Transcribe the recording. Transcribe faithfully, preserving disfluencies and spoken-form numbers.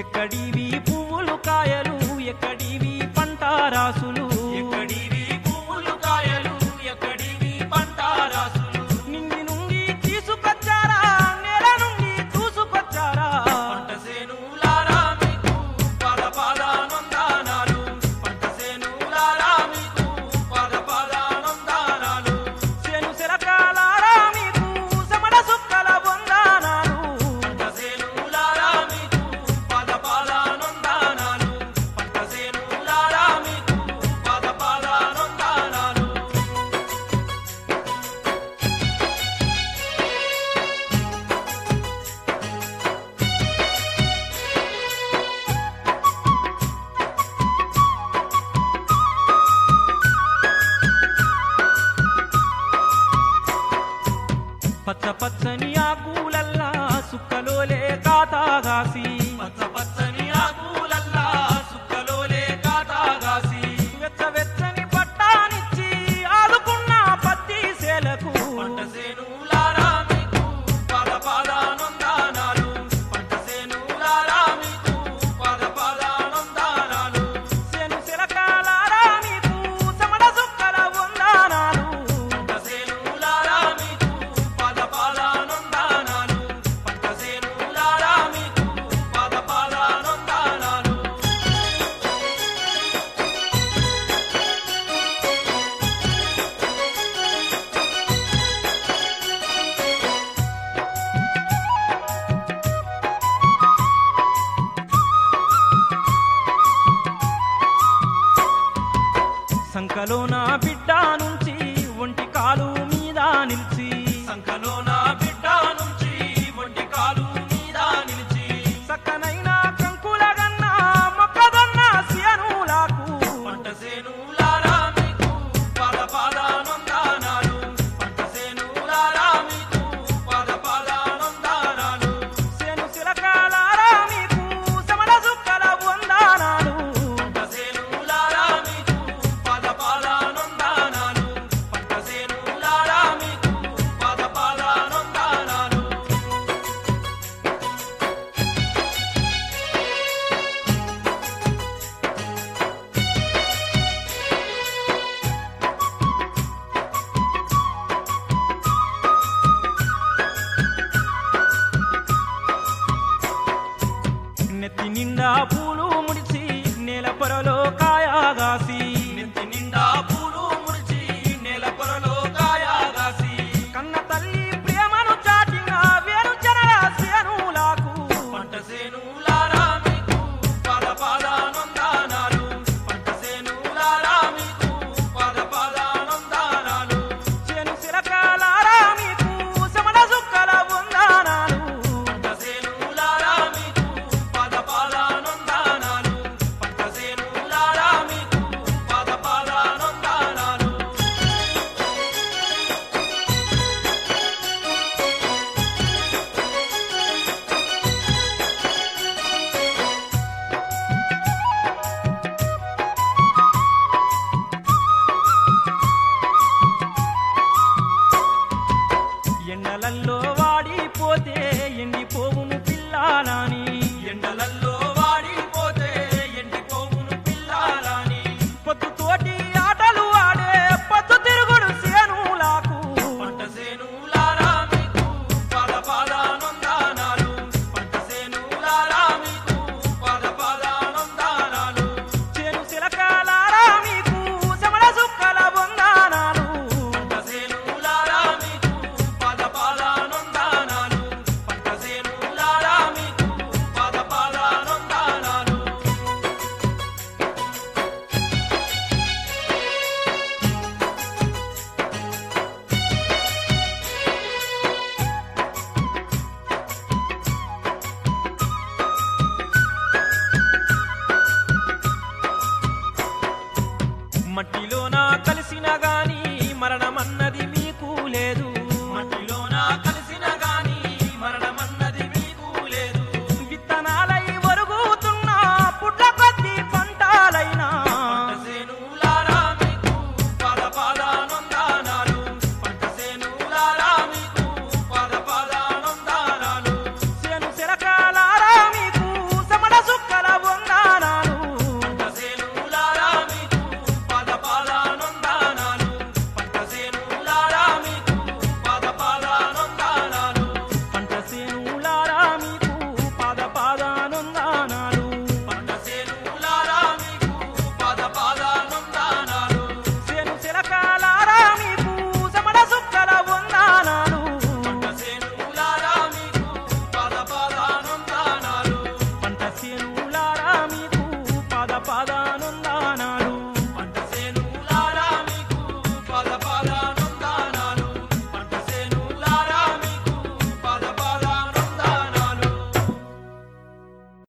ఎక్కడివి పువ్వులు కాయలు ఎక్కడివి పంట రాసులు ఎక్కడివి పువ్వులు కాయలు ఎక్కడివి పంట రాసులు నింగి నుండి తీసుకొచ్చారా నేల నుండి దూసుకొచ్చారా పంట సేనులారా మీకు పద పద నందనాలు పంట సేనులారా మీకు పద పద నందనాలు సేను శరకాలారా మీకు సమడ సుక్కల వందనాలు పంట సేనులారా మీకు పద పద నందనాలు పంట సేనులారా మీకు పద పద నందనాలు పచ్చ పచ్చని ఆకులల్లా సుక్కలోలే కాతాగాసి పచ్చ పచ్చని ఆకులల్లా సుక్కలోలే కాటాగాసి వెచ్చ వెచ్చని పట్టానిచ్చి ఆదుకున్న పత్తి సేలకు పంట సేనులారా మీకు పద పద నందనాలు పంట సేనులారా మీకు పద పద నందనాలు సేను శరకాలారా మీకు సమడ సుక్కల వందనాలు పంట సేనులారా మీకు పద పద నందనాలు పంట సేనులారా మీకు పద పద నందనాలు సంకలో నా బిడ్డ నుంచి ఒంటి కాలు మీద నిలిచి సంకలో నా బిడ్డ నుంచి ఒంటి కాలు మీద నిలిచి సక్కనైన కంకుల గన్న మొక్కదొన్న సియనులకు పంట సేనులారా మీకు పద పద నందనాలు పంట సేనులారా మీకు పద పద నందనాలు సేను శిలకాలారా మీకు సమడ సుక్కల వందనాలు పంట సేనులారా మీకు పద పద నందనాలు పంట సేనులారా మీకు పద పద నందనాలు నెత్తి నిండా పూలు ముడిచి నేల పొరలో కాయగాసి